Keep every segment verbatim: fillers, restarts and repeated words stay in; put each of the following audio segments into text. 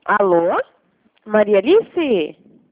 Alô? Maria Alice?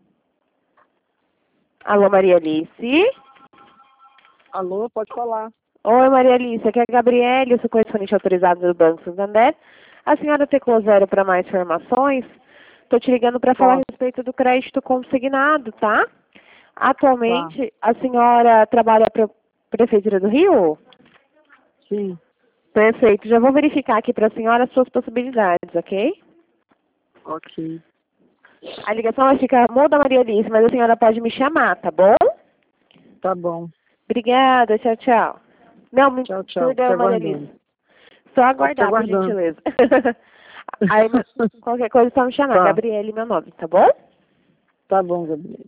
Alô, Maria Alice? Alô, pode falar. Oi, Maria Alice, aqui é a Gabriele, eu sou correspondente autorizado do Banco Santander. A senhora teclou zero para mais informações? Estou te ligando para falar a respeito do crédito consignado, tá? Atualmente, Tá. a senhora trabalha para a Prefeitura do Rio? Sim. Perfeito, já vou verificar aqui para a senhora as suas possibilidades, ok? Ok. A ligação vai ficar muda, Maria Alice, mas a senhora pode me chamar, tá bom? Tá bom. Obrigada, tchau, tchau. Não, me Tchau, tchau. Te perdão, Maria aguardando. Alice. Só Tô te aguardar, por aguardando. gentileza. Aí, qualquer coisa é só me chamar. Tá. Gabriele, meu nome, tá bom? Tá bom, Gabriel.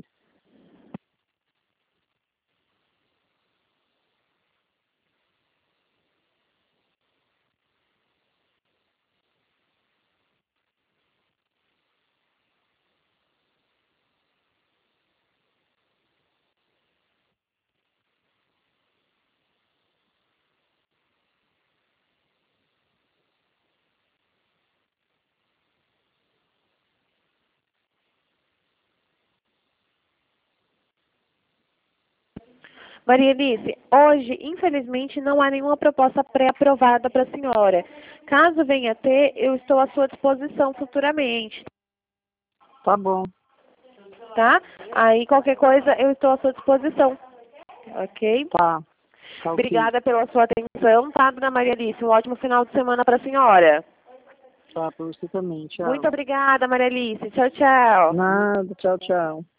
Maria Alice, hoje, infelizmente, não há nenhuma proposta pré-aprovada para a senhora. Caso venha a ter, eu estou à sua disposição futuramente, Tá bom. tá? Aí, qualquer coisa, eu estou à sua disposição, ok? Tá. Tá ok. Obrigada pela sua atenção, tá, dona Maria Alice? Um ótimo final de semana para a senhora. Tá, pra você também. Tchau. Muito obrigada, Maria Alice. Tchau, tchau. Nada. Tchau, tchau.